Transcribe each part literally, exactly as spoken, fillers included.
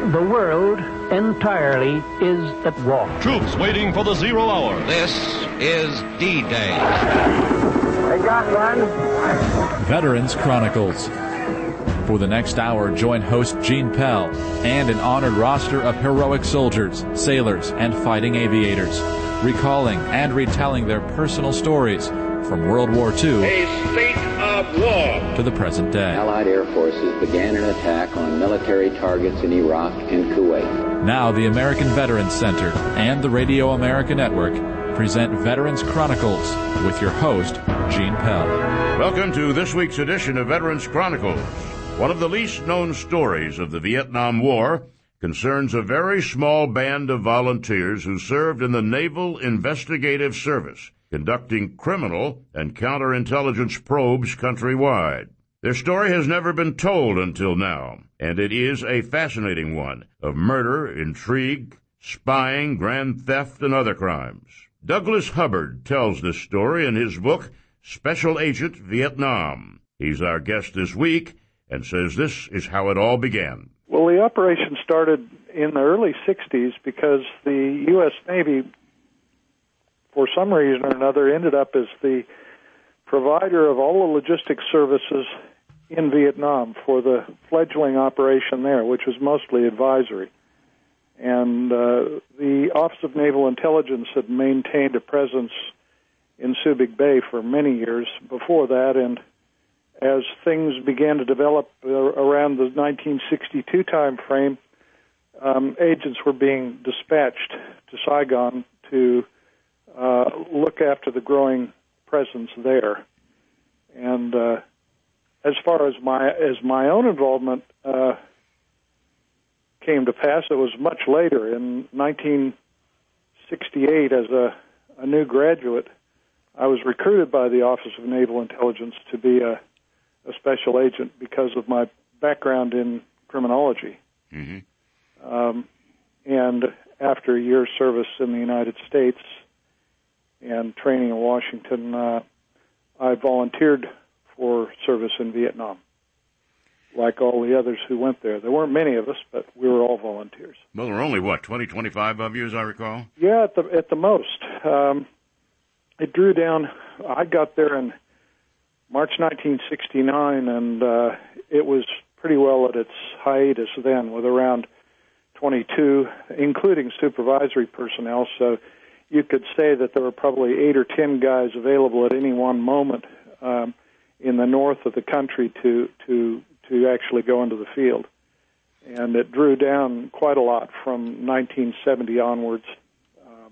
The world entirely is at war. Troops waiting for the zero hour. This is D-Day. They got one. Veterans Chronicles. For the next hour, join host Gene Pell and an honored roster of heroic soldiers, sailors, and fighting aviators, recalling and retelling their personal stories from World War Two A state of war to the present day. Allied air forces began an attack on military targets in Iraq and Kuwait. Now the American Veterans Center and the Radio America Network present Veterans Chronicles with your host, Gene Pell. Welcome to this week's edition of Veterans Chronicles. One of the least known stories of the Vietnam War concerns a very small band of volunteers who served in the Naval Investigative Service, conducting criminal and counterintelligence probes countrywide. Their story has never been told until now, and it is a fascinating one of murder, intrigue, spying, grand theft, and other crimes. Douglas Hubbard tells this story in his book, Special Agent Vietnam. He's our guest this week and says this is how it all began. Well, the operation started in the early sixties because the U S Navy, for some reason or another, ended up as the provider of all the logistics services in Vietnam for the fledgling operation there, which was mostly advisory. And uh, the Office of Naval Intelligence had maintained a presence in Subic Bay for many years before that, and as things began to develop uh, around the nineteen sixty-two time frame, um, agents were being dispatched to Saigon to uh, look after the growing presence there. And uh, as far as my as my own involvement uh, came to pass, it was much later. In nineteen sixty-eight, as a, a new graduate, I was recruited by the Office of Naval Intelligence to be a a special agent because of my background in criminology. Mm-hmm. Um, and after a year's service in the United States and training in Washington, uh, I volunteered for service in Vietnam, like all the others who went there. There weren't many of us, but we were all volunteers. Well, there were only, what, twenty, twenty-five of you, as I recall? Yeah, at the, at the most. Um, it drew down. I got there in March nineteen sixty-nine, and uh, it was pretty well at its hiatus then, with around twenty-two, including supervisory personnel. So you could say that there were probably eight or ten guys available at any one moment um, in the north of the country to to to actually go into the field. And it drew down quite a lot from nineteen seventy onwards um,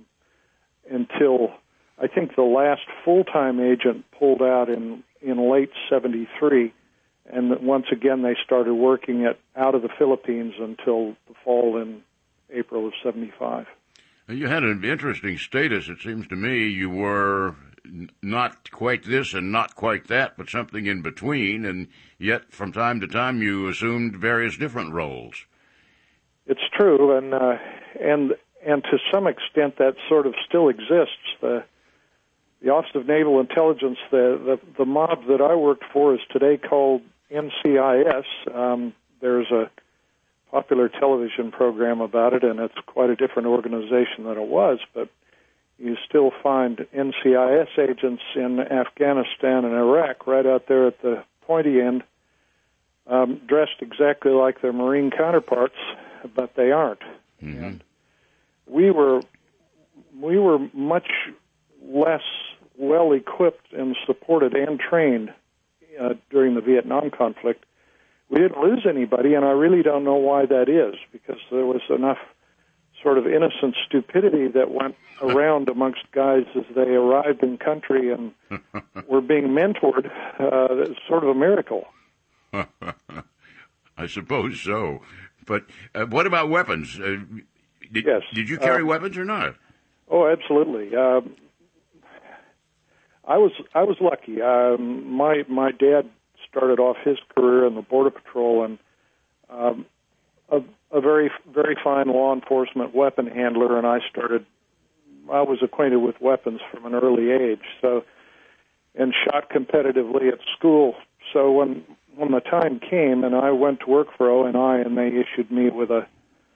until I think the last full-time agent pulled out in in late seventy-three, and once again they started working it out of the Philippines until the fall in April of seventy-five. You had an interesting status, it seems to me. You were n- not quite this and not quite that, but something in between, and yet from time to time you assumed various different roles. It's true, and uh, and and to some extent that sort of still exists. The The Office of Naval Intelligence, the, the the mob that I worked for is today called N C I S. Um, there's a popular television program about it, and it's quite a different organization than it was, but you still find N C I S agents in Afghanistan and Iraq right out there at the pointy end, um, dressed exactly like their Marine counterparts, but they aren't. Mm-hmm. And we were we were much less well-equipped and supported and trained uh, during the Vietnam conflict. We didn't lose anybody, and I really don't know why that is, because there was enough sort of innocent stupidity that went around amongst guys as they arrived in country and were being mentored. Uh, it's sort of a miracle. I suppose so. But uh, what about weapons? Uh, did, yes. Did you carry uh, weapons or not? Oh, absolutely. Uh, I was I was lucky. Um, my my dad started off his career in the Border Patrol, and um, a, a very very fine law enforcement weapon handler, and I started. I was acquainted with weapons from an early age, so and shot competitively at school. So when when the time came, and I went to work for O N I, and they issued me with a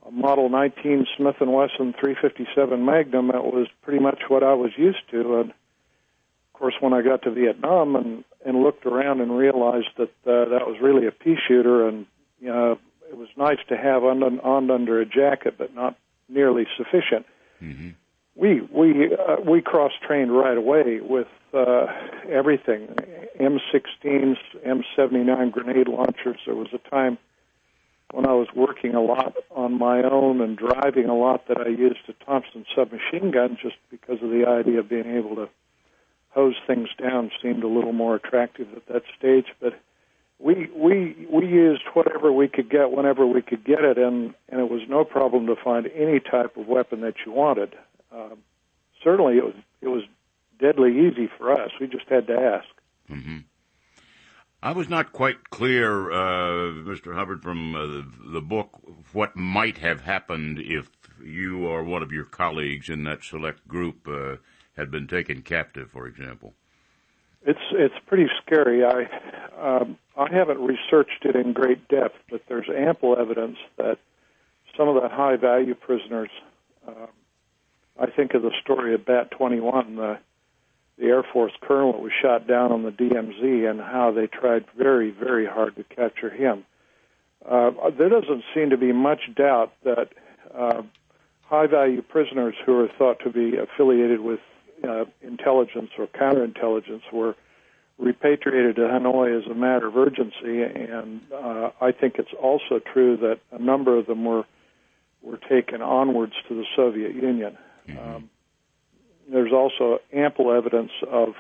a Model nineteen Smith and Wesson three fifty-seven Magnum. It was pretty much what I was used to. And, of course, when I got to Vietnam and, and looked around and realized that uh, that was really a pea shooter, and you know, it was nice to have on, on under a jacket, but not nearly sufficient. Mm-hmm. We we uh, we cross-trained right away with uh, everything, M sixteens, M seventy-nine grenade launchers. There was a time when I was working a lot on my own and driving a lot that I used a Thompson submachine gun just because of the idea of being able to hose things down seemed a little more attractive at that stage. But we we we used whatever we could get whenever we could get it, and, and it was no problem to find any type of weapon that you wanted. Uh, certainly, it was it was deadly easy for us. We just had to ask. Mm-hmm. I was not quite clear, uh, Mister Hubbard, from uh, the, the book, what might have happened if you or one of your colleagues in that select group uh, had been taken captive, for example. It's it's pretty scary. I um, I haven't researched it in great depth, but there's ample evidence that some of the high-value prisoners. Uh, I think of the story of Bat twenty-one, the the Air Force colonel that was shot down on the D M Z, and how they tried very, very hard to capture him. Uh, there doesn't seem to be much doubt that uh, high-value prisoners who are thought to be affiliated with uh, intelligence or counterintelligence were repatriated to Hanoi as a matter of urgency, and uh, I think it's also true that a number of them were were taken onwards to the Soviet Union. Mm-hmm. Um, There's also ample evidence of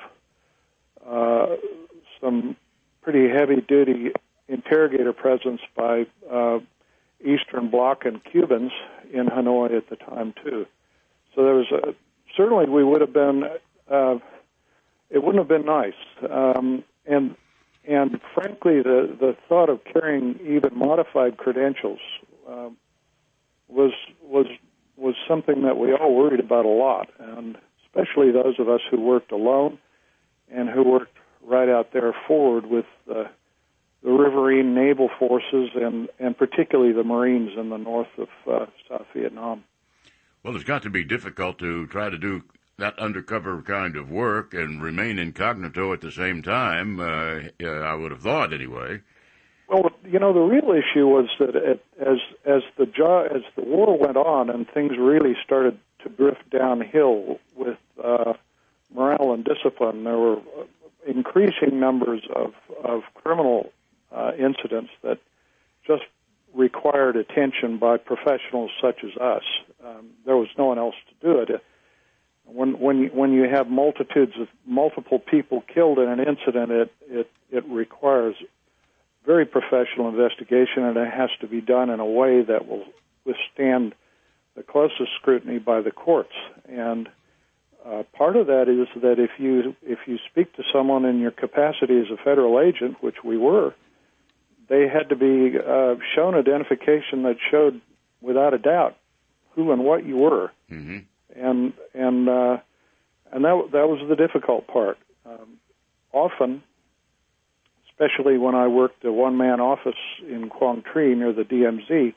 uh, some pretty heavy-duty interrogator presence by uh, Eastern Bloc and Cubans in Hanoi at the time, too. So there was a, certainly we would have been, uh, it wouldn't have been nice. Um, and and frankly, the, the thought of carrying even modified credentials uh, was was was something that we all worried about a lot, and especially those of us who worked alone and who worked right out there forward with uh, the riverine naval forces and, and particularly the Marines in the north of uh, South Vietnam. Well, it's got to be difficult to try to do that undercover kind of work and remain incognito at the same time, uh, I would have thought anyway. Well, you know, the real issue was that it, as as the jo- as the war went on and things really started to drift downhill with uh, morale and discipline, there were increasing numbers of, of criminal uh, incidents that just required attention by professionals such as us. Um, there was no one else to do it. When when you, when you have multitudes of multiple people killed in an incident, it it, it requires very professional investigation, and it has to be done in a way that will withstand the closest scrutiny by the courts. And uh, part of that is that if you if you speak to someone in your capacity as a federal agent, which we were, they had to be uh, shown identification that showed without a doubt who and what you were. Mm-hmm. And and uh, and that that was the difficult part. Um, often, especially when I worked a one-man office in Quang Tri near the D M Z,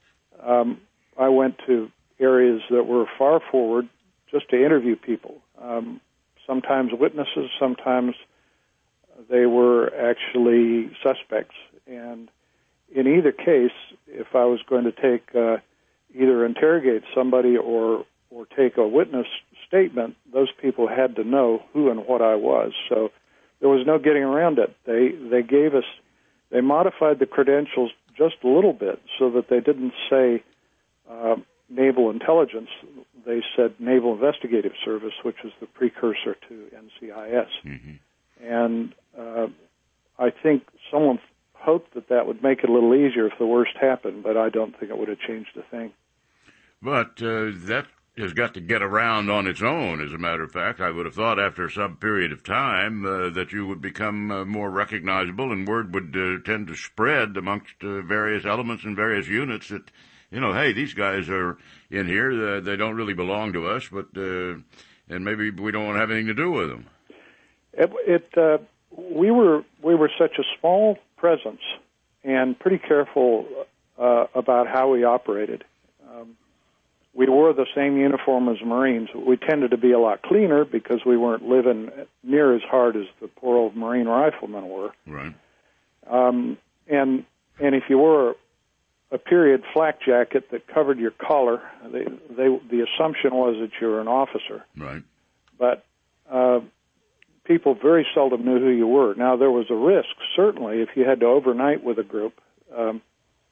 um, I went to areas that were far forward just to interview people. Um, sometimes witnesses, sometimes they were actually suspects. And in either case, if I was going to take uh, either interrogate somebody or or take a witness statement, those people had to know who and what I was. So there was no getting around it. They they gave us, they modified the credentials just a little bit so that they didn't say uh, Naval Intelligence. They said Naval Investigative Service, which is the precursor to N C I S. Mm-hmm. And uh, I think someone hoped that that would make it a little easier if the worst happened, but I don't think it would have changed a thing. But uh, that has got to get around on its own, as a matter of fact. I would have thought after some period of time uh, that you would become uh, more recognizable and word would uh, tend to spread amongst uh, various elements and various units that, you know, hey, these guys are in here, uh, they don't really belong to us, but uh, and maybe we don't want to have anything to do with them. It, it uh, we were we were such a small presence and pretty careful uh, about how we operated. we wore the same uniform as Marines. We tended to be a lot cleaner because we weren't living near as hard as the poor old Marine riflemen were. Right. Um, and and if you wore a period flak jacket that covered your collar, they, they, the assumption was that you were an officer. Right. But uh, people very seldom knew who you were. Now, there was a risk, certainly, if you had to overnight with a group um,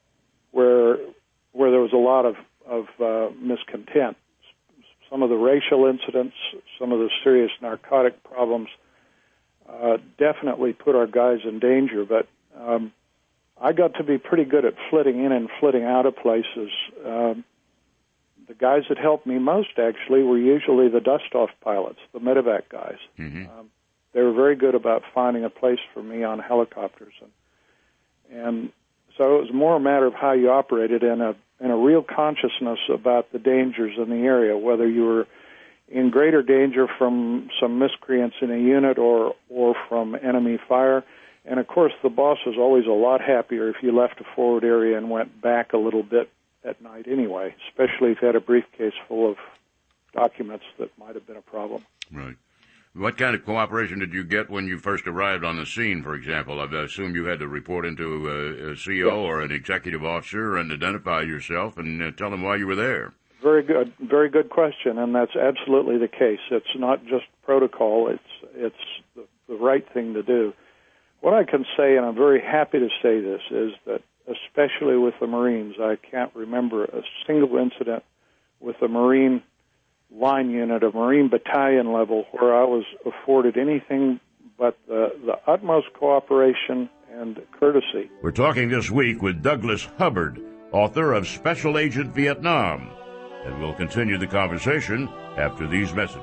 where where there was a lot of, of uh, miscontent. Some of the racial incidents, some of the serious narcotic problems uh, definitely put our guys in danger. But um, I got to be pretty good at flitting in and flitting out of places. Um, the guys that helped me most, actually, were usually the dust-off pilots, the medevac guys. Mm-hmm. Um, they were very good about finding a place for me on helicopters. And, and so it was more a matter of how you operated and a, and a real consciousness about the dangers in the area, whether you were in greater danger from some miscreants in a unit or, or from enemy fire. And, of course, the boss was always a lot happier if you left a forward area and went back a little bit at night anyway, especially if you had a briefcase full of documents that might have been a problem. Right. What kind of cooperation did you get when you first arrived on the scene, for example? I assume you had to report into a, a C O yes. or an executive officer and identify yourself and uh, tell them why you were there. Very good, very good question, and that's absolutely the case. It's not just protocol; it's it's the, the right thing to do. What I can say, and I'm very happy to say this, is that especially with the Marines, I can't remember a single incident with a Marine line unit, a Marine battalion level, where I was afforded anything but the, the utmost cooperation and courtesy. We're talking this week with Douglas Hubbard, author of Special Agent Vietnam, and we'll continue the conversation after these messages.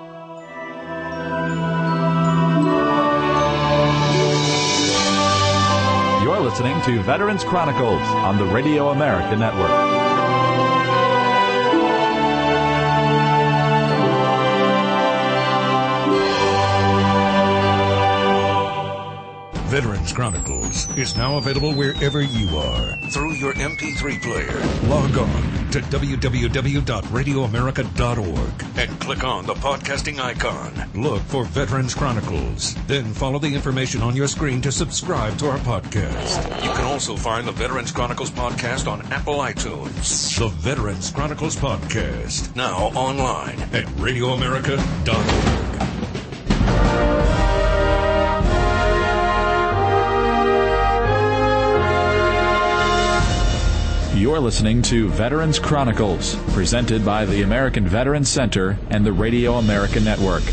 You're listening to Veterans Chronicles on the Radio America Network. Veterans Chronicles is now available wherever you are through your M P three player. Log on to w w w dot radio america dot org and click on the podcasting icon. Look for Veterans Chronicles. Then follow the information on your screen to subscribe to our podcast. You can also find the Veterans Chronicles podcast on Apple iTunes. The Veterans Chronicles podcast, now online at radio america dot org. You're listening to Veterans Chronicles, presented by the American Veterans Center and the Radio America Network.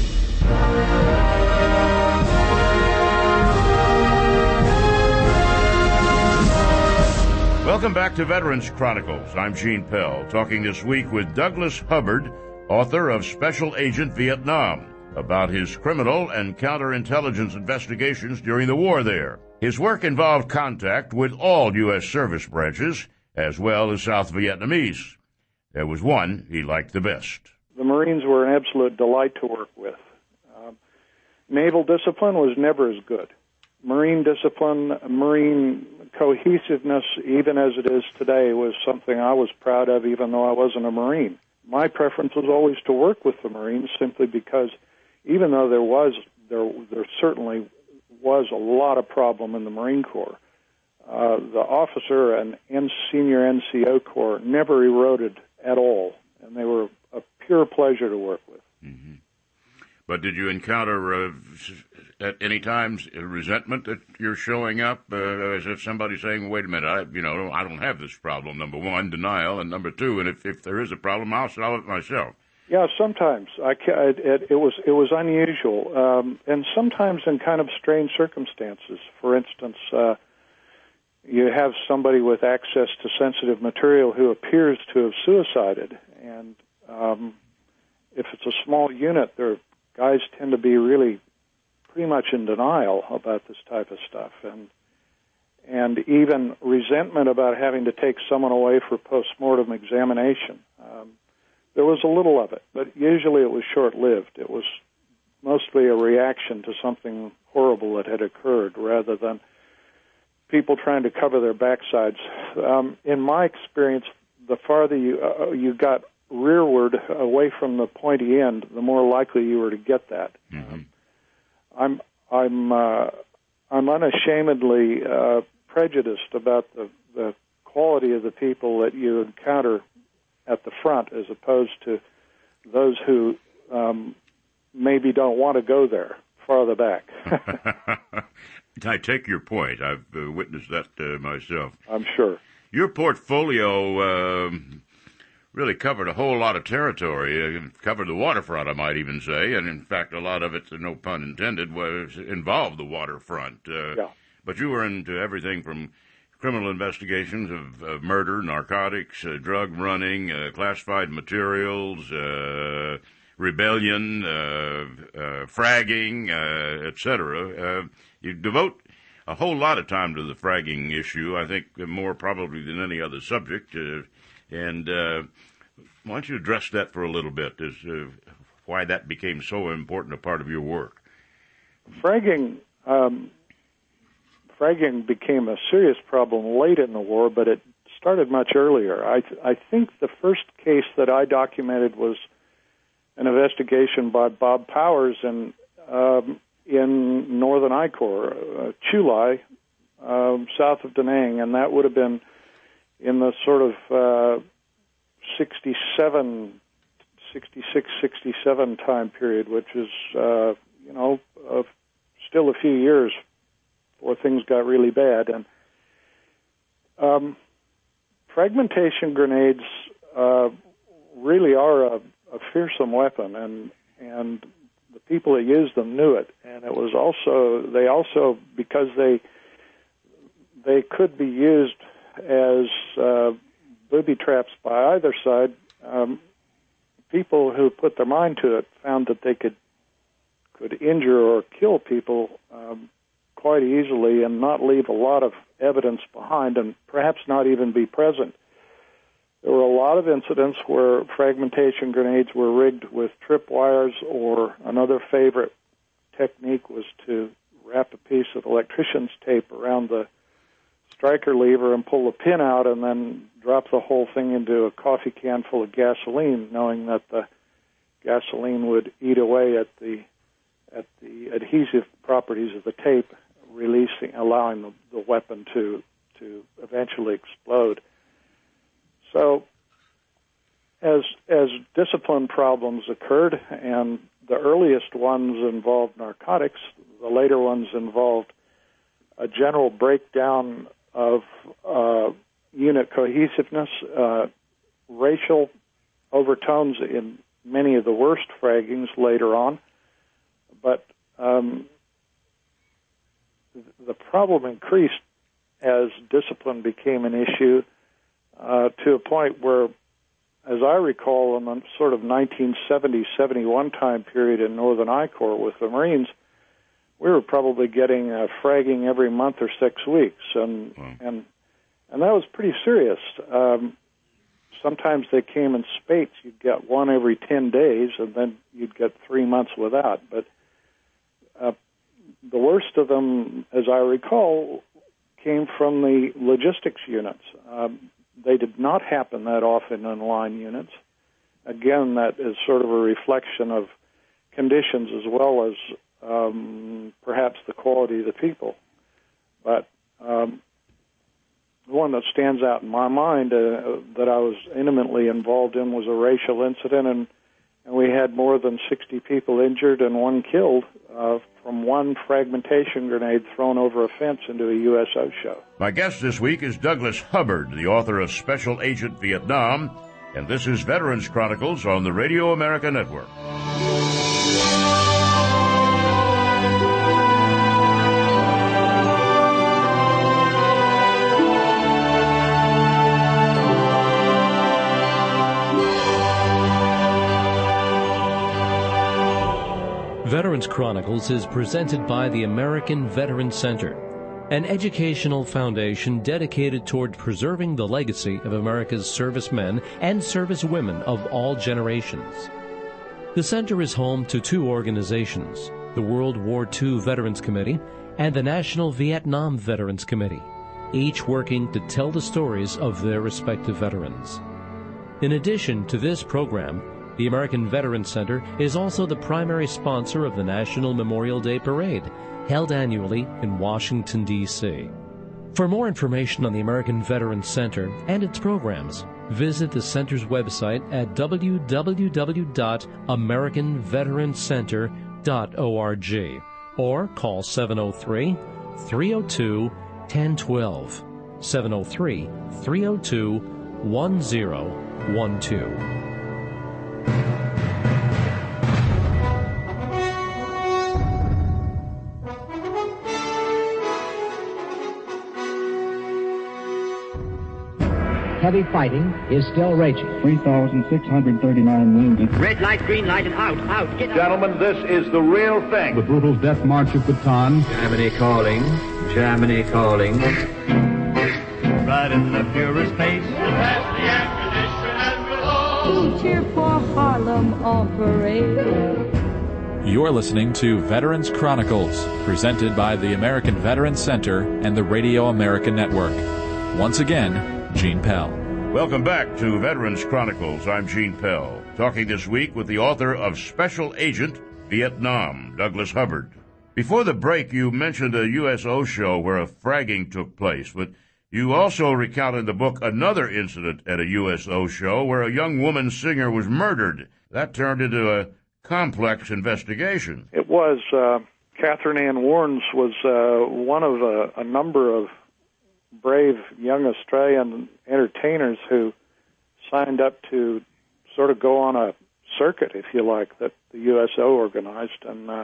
Welcome back to Veterans Chronicles. I'm Gene Pell, talking this week with Douglas Hubbard, author of Special Agent Vietnam, about his criminal and counterintelligence investigations during the war there. His work involved contact with all U S service branches, as well as South Vietnamese. There was one he liked the best. The Marines were an absolute delight to work with. Um, naval discipline was never as good. Marine discipline, Marine cohesiveness, even as it is today, was something I was proud of, even though I wasn't a Marine. My preference was always to work with the Marines, simply because even though there was, there, there certainly was a lot of problem in the Marine Corps, Uh, the officer and, and senior N C O Corps never eroded at all, and they were a pure pleasure to work with. Mm-hmm. But did you encounter uh, at any times resentment that you're showing up, uh, as if somebody's saying, "Wait a minute, I, you know, I don't have this problem." Number one, denial, and number two, and if, if there is a problem, I'll solve it myself. Yeah, sometimes I it, it, it was it was unusual, um, and sometimes in kind of strange circumstances. For instance. Uh, You have somebody with access to sensitive material who appears to have suicided, and um, if it's a small unit, their guys tend to be really pretty much in denial about this type of stuff, and and even resentment about having to take someone away for post-mortem examination. Um, there was a little of it, but usually it was short-lived. It was mostly a reaction to something horrible that had occurred, rather than people trying to cover their backsides. Um, in my experience, the farther you uh, you got rearward away from the pointy end, the more likely you were to get that. Mm-hmm. Um, I'm I'm uh, I'm unashamedly uh, prejudiced about the, the quality of the people that you encounter at the front, as opposed to those who um, maybe don't want to go there farther back. I take your point. I've uh, witnessed that uh, myself. I'm sure. Your portfolio uh, really covered a whole lot of territory. It covered the waterfront, I might even say, and in fact, a lot of it, no pun intended, was involved the waterfront. Uh, yeah. But you were into everything from criminal investigations of, of murder, narcotics, uh, drug running, uh, classified materials, uh, rebellion, uh, uh, fragging, uh, et cetera. Uh, you devote a whole lot of time to the fragging issue, I think more probably than any other subject. Uh, and uh, why don't you address that for a little bit, as uh, why that became so important a part of your work? Fragging... Um Fragging became a serious problem late in the war, but it started much earlier. I, th- I think the first case that I documented was an investigation by Bob Powers in, um, in northern I-Corps, uh, Chulai, um, south of Da Nang, and that would have been in the sort of uh, sixty-seven, sixty-six, sixty-seven time period, which is, uh, you know, uh, still a few years before things got really bad. And um, fragmentation grenades uh, really are a, a fearsome weapon, and and the people that used them knew it. And it was also they also because they they could be used as uh, booby traps by either side. Um, people who put their mind to it found that they could could injure or kill people Um, quite easily and not leave a lot of evidence behind, and perhaps not even be present. There were a lot of incidents where fragmentation grenades were rigged with tripwires, or another favorite technique was to wrap a piece of electrician's tape around the striker lever and pull the pin out and then drop the whole thing into a coffee can full of gasoline, knowing that the gasoline would eat away at the at the adhesive properties of the tape, releasing, allowing the, the weapon to to eventually explode. So, as as discipline problems occurred, and the earliest ones involved narcotics, the later ones involved a general breakdown of uh, unit cohesiveness, uh, racial overtones in many of the worst fraggings later on, but um, the problem increased as discipline became an issue uh, to a point where, as I recall, in the sort of nineteen seventy seventy-one time period in Northern I-Corps with the Marines, we were probably getting uh, fragging every month or six weeks, and wow. and and that was pretty serious. Um, sometimes they came in spates. You'd get one every ten days, and then you'd get three months without. But uh, the worst of them, as I recall, came from the logistics units. Um, they did not happen that often in line units. Again, that is sort of a reflection of conditions as well as um, perhaps the quality of the people. But um, the one that stands out in my mind uh, that I was intimately involved in was a racial incident, and, and we had more than sixty people injured and one killed uh, from one fragmentation grenade thrown over a fence into a U S O show. My guest this week is Douglas Hubbard, the author of Special Agent Vietnam, and this is Veterans Chronicles on the Radio America Network. Veterans Chronicles is presented by the American Veterans Center, an educational foundation dedicated toward preserving the legacy of America's servicemen and servicewomen of all generations. The center is home to two organizations, the World War Two Veterans Committee and the National Vietnam Veterans Committee, each working to tell the stories of their respective veterans. In addition to this program, the American Veterans Center is also the primary sponsor of the National Memorial Day Parade, held annually in Washington, D C For more information on the American Veterans Center and its programs, visit the center's website at w w w dot american veterans center dot org or call seven oh three, three oh two, one oh one two, seven oh three, three oh two, one oh one two. Heavy fighting is still raging. three thousand six hundred thirty-nine wounded. Red light, green light, and out, out, get out. Gentlemen, this is the real thing. The brutal death march of Bataan. Germany calling, Germany calling. Right in the purest pace. Cheer for Harlem on parade. You're listening to Veterans Chronicles, presented by the American Veterans Center and the Radio America Network. Once again, Gene Pell. Welcome back to Veterans Chronicles. I'm Gene Pell, talking this week with the author of Special Agent Vietnam, Douglas Hubbard. Before the break, you mentioned a U S O show where a fragging took place, but you also recount in the book another incident at a U S O show where a young woman singer was murdered. That turned into a complex investigation. It was. Uh, Catherine Ann Warnes was uh, one of a, a number of brave young Australian entertainers who signed up to sort of go on a circuit, if you like, that the U S O organized. And uh,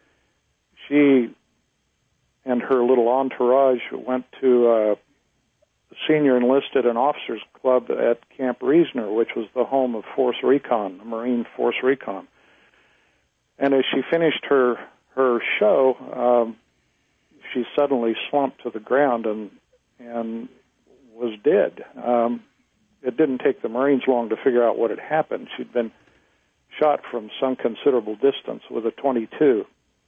she and her little entourage went to uh, senior enlisted and officers club at Camp Reasoner, which was the home of Force Recon, the Marine Force Recon. And as she finished her, her show, um, she suddenly slumped to the ground and and was dead. Um, it didn't take the Marines long to figure out what had happened. She'd been shot from some considerable distance with a twenty-two,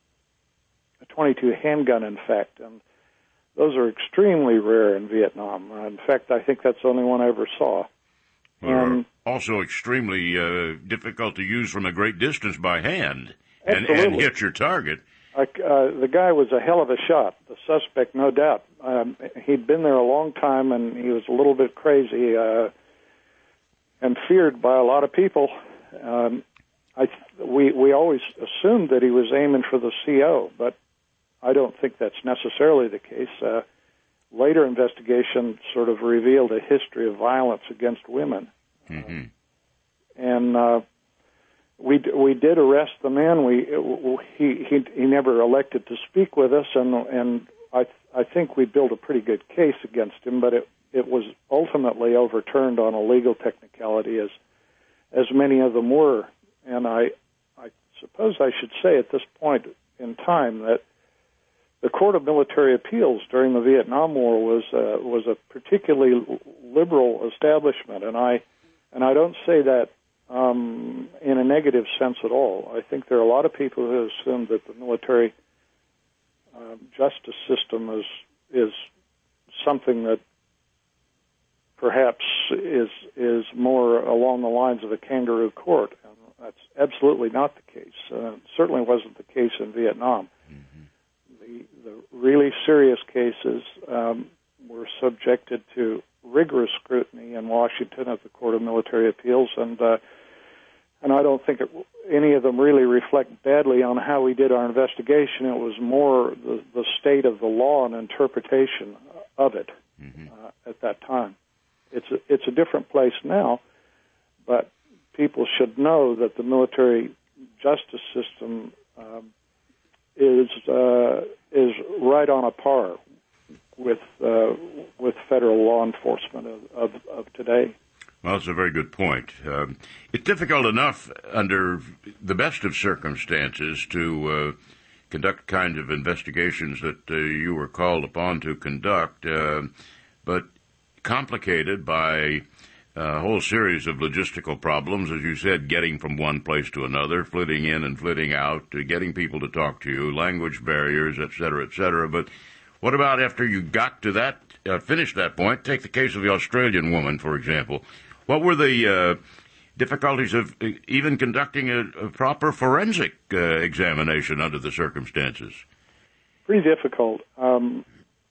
a twenty-two handgun, in fact, and those are extremely rare in Vietnam. Uh, in fact, I think that's the only one I ever saw. And uh, also extremely uh, difficult to use from a great distance by hand and, and hit your target. Uh, uh, the guy was a hell of a shot, the suspect, no doubt. Um, he'd been there a long time, and he was a little bit crazy uh, and feared by a lot of people. Um, I th- we we always assumed that he was aiming for the C O, but I don't think that's necessarily the case. Uh, later investigation sort of revealed a history of violence against women. Mm-hmm. And uh, we we did arrest the man. We he he he never elected to speak with us, and and I I think we built a pretty good case against him, but it it was ultimately overturned on a legal technicality, as as many of them were. And I I suppose I should say at this point in time that the Court of Military Appeals during the Vietnam War was uh, was a particularly liberal establishment, and I and I don't say that um, in a negative sense at all. I think there are a lot of people who assume that the military uh, justice system is is something that perhaps is is more along the lines of a kangaroo court, and that's absolutely not the case. Uh, it certainly wasn't the case in Vietnam. The, the really serious cases um, were subjected to rigorous scrutiny in Washington at the Court of Military Appeals, and uh, and I don't think it, any of them really reflect badly on how we did our investigation. It was more the, the state of the law and interpretation of it mm-hmm. uh, at that time. It's a, it's a different place now, but people should know that the military justice system um, is uh, is right on a par with uh, with federal law enforcement of, of, of today. Well, that's a very good point. Um, it's difficult enough under the best of circumstances to uh, conduct kinds of investigations that uh, you were called upon to conduct, uh, but complicated by a whole series of logistical problems, as you said, getting from one place to another, flitting in and flitting out, uh, getting people to talk to you, language barriers, et cetera, et cetera. But what about after you got to that, uh, finished that point? Take the case of the Australian woman, for example. What were the uh, difficulties of even conducting a, a proper forensic uh, examination under the circumstances? Pretty difficult. Um,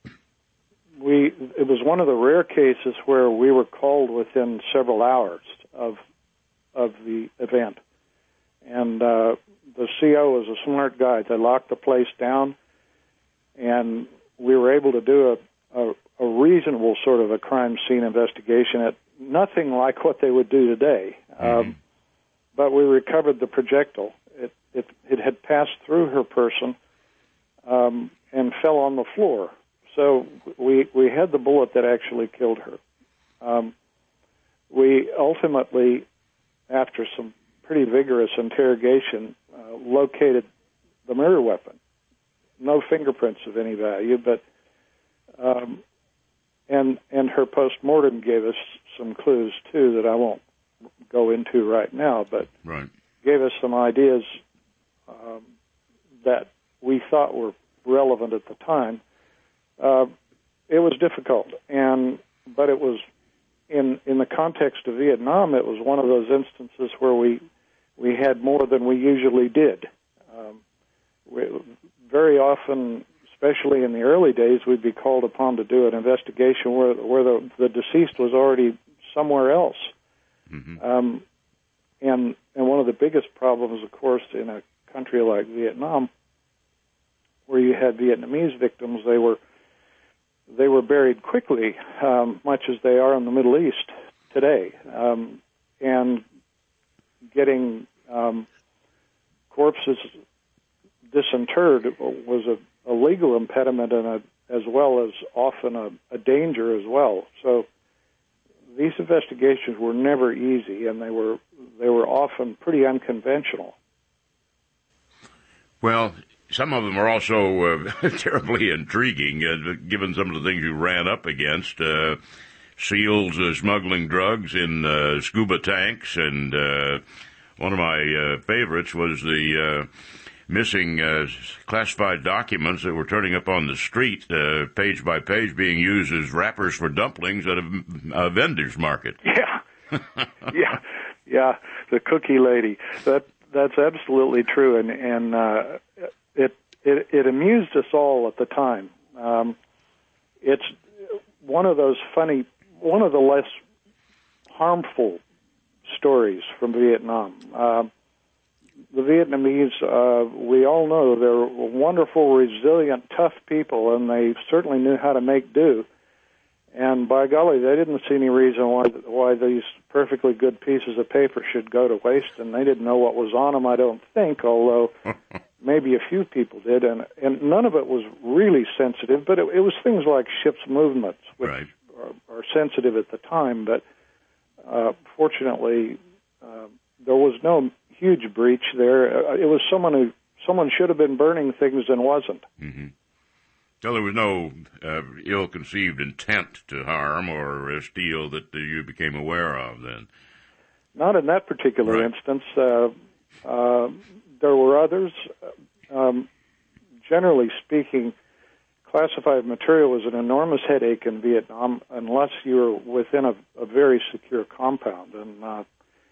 we it was one of the rare cases where we were called within several hours of of the event, and uh, the C O was a smart guy. They locked the place down, and we were able to do a, a, a reasonable sort of a crime scene investigation. At nothing like what they would do today, mm-hmm. um, but we recovered the projectile. It it, it had passed through her person um, and fell on the floor. So we we had the bullet that actually killed her. Um, we ultimately, after some pretty vigorous interrogation, uh, located the murder weapon. No fingerprints of any value, but um, and and her post-mortem gave us some clues too that I won't go into right now, but right. gave us some ideas um, that we thought were relevant at the time. Uh, it was difficult, and but it was in in the context of Vietnam. It was one of those instances where we we had more than we usually did. Um, we, very often, especially in the early days, we'd be called upon to do an investigation where where the, the deceased was already somewhere else. Mm-hmm. Um, and and one of the biggest problems, of course, in a country like Vietnam, where you had Vietnamese victims, they were they were buried quickly, um, much as they are in the Middle East today, um, and getting um, corpses disinterred was a, a legal impediment and a, as well as often a, a danger as well. So these investigations were never easy, and they were they were often pretty unconventional. Well, some of them are also uh, terribly intriguing, uh, given some of the things you ran up against. Uh, SEALs uh, smuggling drugs in uh, scuba tanks, and uh, one of my uh, favorites was the uh, missing uh, classified documents that were turning up on the street, uh, page by page, being used as wrappers for dumplings at a, a vendor's market. Yeah, yeah, yeah. The cookie lady. That that's absolutely true, and and uh, it it it amused us all at the time. Um, it's one of those funny, one of the less harmful stories from Vietnam. Uh, the Vietnamese, uh, we all know they're wonderful, resilient, tough people, and they certainly knew how to make do. And by golly, they didn't see any reason why why these perfectly good pieces of paper should go to waste, and they didn't know what was on them, I don't think, although maybe a few people did, and, and none of it was really sensitive, but it, it was things like ship's movements, which right. are, are sensitive at the time, but uh, fortunately uh, there was no huge breach there. Uh, it was someone who someone should have been burning things and wasn't. Mm-hmm. So there was no uh, ill-conceived intent to harm or uh, steal that uh, you became aware of then? Not in that particular right. instance. Uh, uh, there were others. Um, generally speaking, classified material was an enormous headache in Vietnam unless you were within a, a very secure compound. And uh,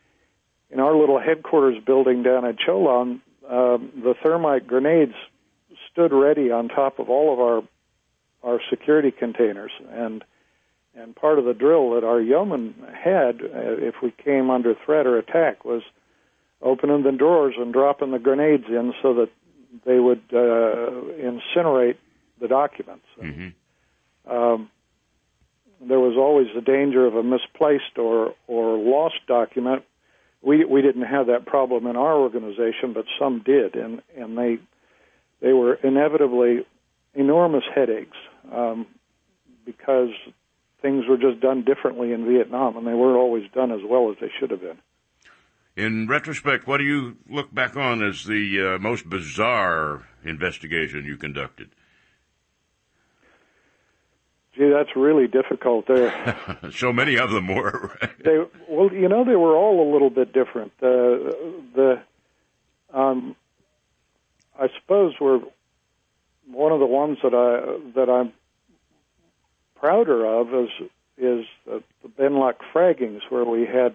in our little headquarters building down at Cho Lan, uh, the thermite grenades stood ready on top of all of our our security containers, and and part of the drill that our yeomen had, uh, if we came under threat or attack, was opening the drawers and dropping the grenades in so that they would uh, incinerate the documents. Mm-hmm. Um, there was always the danger of a misplaced or or lost document. We we didn't have that problem in our organization, but some did, and and they. They were inevitably enormous headaches um, because things were just done differently in Vietnam, and they weren't always done as well as they should have been. In retrospect, what do you look back on as the uh, most bizarre investigation you conducted? Gee, that's really difficult. There, so many of them were. they well, you know, they were all a little bit different. Uh, the um, I suppose we're one of the ones that I that I'm prouder of is is the, the Ben Luck fraggings, where we had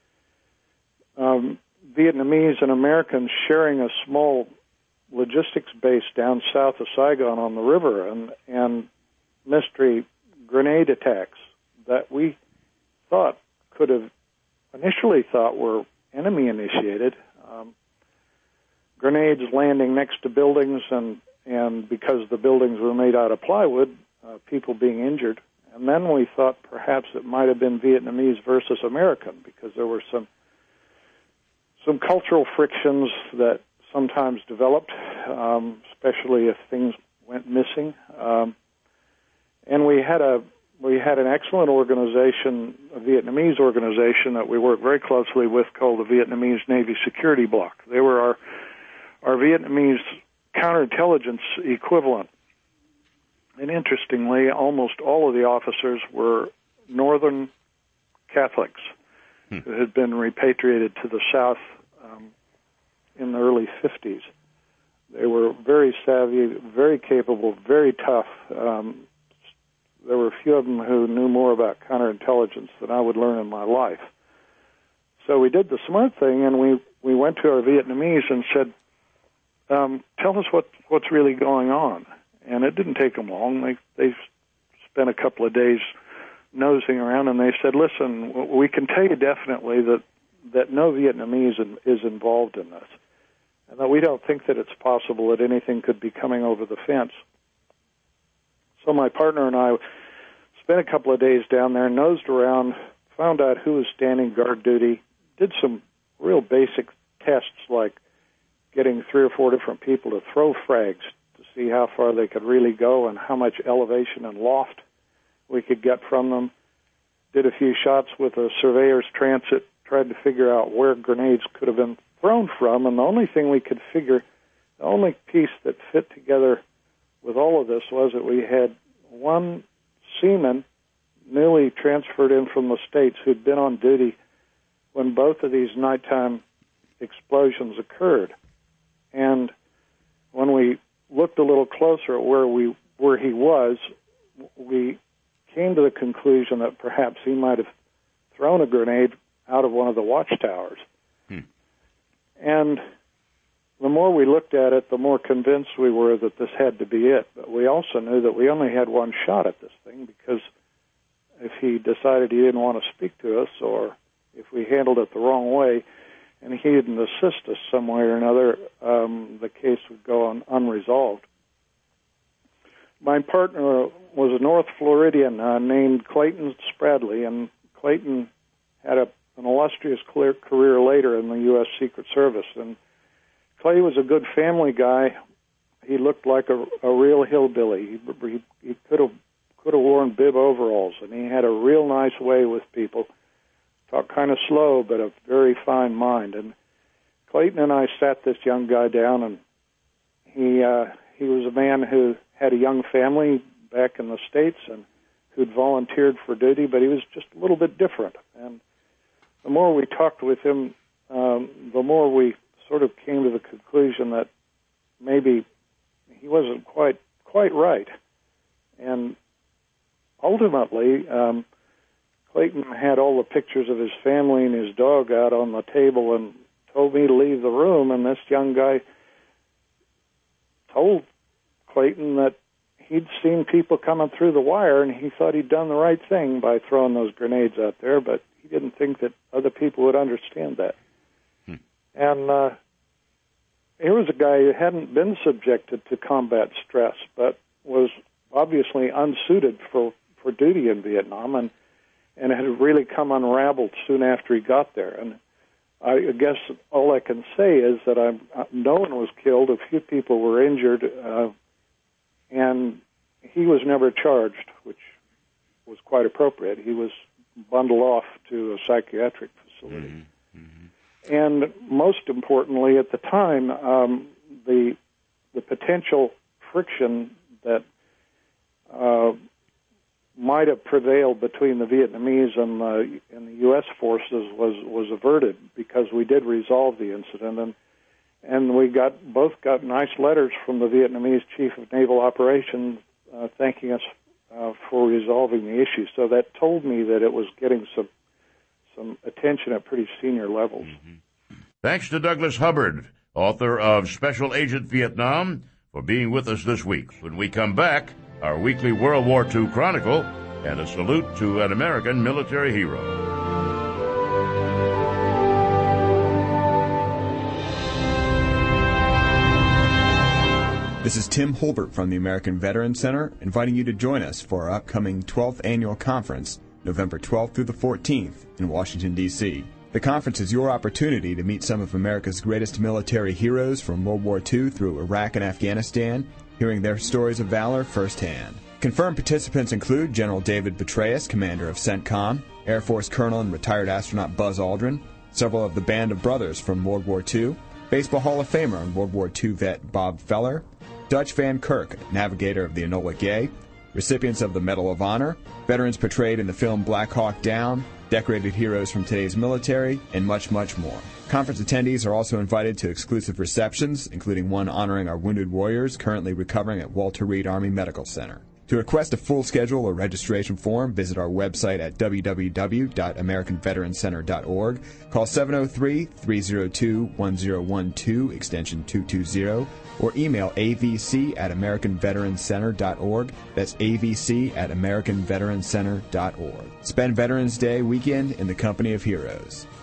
um, Vietnamese and Americans sharing a small logistics base down south of Saigon on the river, and, and mystery grenade attacks that we thought could have initially thought were enemy-initiated. Um, grenades landing next to buildings, and, and because the buildings were made out of plywood, uh, people being injured. And then we thought perhaps it might have been Vietnamese versus American, because there were some some cultural frictions that sometimes developed, um, especially if things went missing. Um, and we had a we had an excellent organization, a Vietnamese organization that we worked very closely with, called the Vietnamese Navy Security Bloc. They were our our Vietnamese counterintelligence equivalent. And interestingly, almost all of the officers were Northern Catholics hmm. who had been repatriated to the South um, in the early fifties. They were very savvy, very capable, very tough. Um, there were a few of them who knew more about counterintelligence than I would learn in my life. So we did the smart thing, and we, we went to our Vietnamese and said, um, tell us what, what's really going on. And it didn't take them long. They they spent a couple of days nosing around, and they said, listen, we can tell you definitely that, that no Vietnamese is involved in this, and that we don't think that it's possible that anything could be coming over the fence. So my partner and I spent a couple of days down there, nosed around, found out who was standing guard duty, did some real basic tests like getting three or four different people to throw frags to see how far they could really go and how much elevation and loft we could get from them. Did a few shots with a surveyor's transit, tried to figure out where grenades could have been thrown from, and the only thing we could figure, the only piece that fit together with all of this was that we had one seaman newly transferred in from the States who'd been on duty when both of these nighttime explosions occurred. And when we looked a little closer at where we where he was, we came to the conclusion that perhaps he might have thrown a grenade out of one of the watchtowers. Hmm. And the more we looked at it, the more convinced we were that this had to be it. But we also knew that we only had one shot at this thing, because if he decided he didn't want to speak to us, or if we handled it the wrong way, and he didn't assist us some way or another, um, the case would go on unresolved. My partner was a North Floridian uh, named Clayton Spradley, and Clayton had a, an illustrious career later in the U S Secret Service. And Clay was a good family guy. He looked like a, a real hillbilly. He, he, he could have could have worn bib overalls, and he had a real nice way with people. Talked kind of slow, but a very fine mind. And Clayton and I sat this young guy down, and he uh, he was a man who had a young family back in the States and who'd volunteered for duty, but he was just a little bit different. And the more we talked with him, um, the more we sort of came to the conclusion that maybe he wasn't quite quite right. And ultimately, um, Clayton had all the pictures of his family and his dog out on the table and told me to leave the room, and this young guy told Clayton that he'd seen people coming through the wire, and he thought he'd done the right thing by throwing those grenades out there, but he didn't think that other people would understand that. Hmm. And uh, here was a guy who hadn't been subjected to combat stress, but was obviously unsuited for, for duty in Vietnam, and and it had really come unraveled soon after he got there. And I guess all I can say is that I'm, no one was killed, a few people were injured, uh, and he was never charged, which was quite appropriate. He was bundled off to a psychiatric facility. Mm-hmm. Mm-hmm. And most importantly, at the time, um, the the potential friction that uh, might have prevailed between the Vietnamese and the, and the U S forces was, was averted, because we did resolve the incident, and and we got both got nice letters from the Vietnamese Chief of Naval Operations uh, thanking us uh, for resolving the issue. So that told me that it was getting some some attention at pretty senior levels. Mm-hmm. Thanks to Douglas Hubbard, author of Special Agent Vietnam, for being with us this week. When we come back, our weekly World War Two Chronicle and a salute to an American military hero. This is Tim Holbert from the American Veterans Center, inviting you to join us for our upcoming twelfth Annual Conference, November twelfth through the fourteenth in Washington, D C The conference is your opportunity to meet some of America's greatest military heroes from World War Two through Iraq and Afghanistan, hearing their stories of valor firsthand. Confirmed participants include General David Petraeus, commander of CENTCOM, Air Force Colonel and retired astronaut Buzz Aldrin, several of the Band of Brothers from World War Two, Baseball Hall of Famer and World War Two vet Bob Feller, Dutch Van Kirk, navigator of the Enola Gay, recipients of the Medal of Honor, veterans portrayed in the film Black Hawk Down, decorated heroes from today's military, and much, much more. Conference attendees are also invited to exclusive receptions, including one honoring our wounded warriors currently recovering at Walter Reed Army Medical Center. To request a full schedule or registration form, visit our website at w w w dot american veterans center dot org. Call seven oh three, three oh two, one oh one two, extension two two zero, or email a v c at american veterans center dot org. That's a v c at american veterans center dot org. Spend Veterans Day weekend in the company of heroes.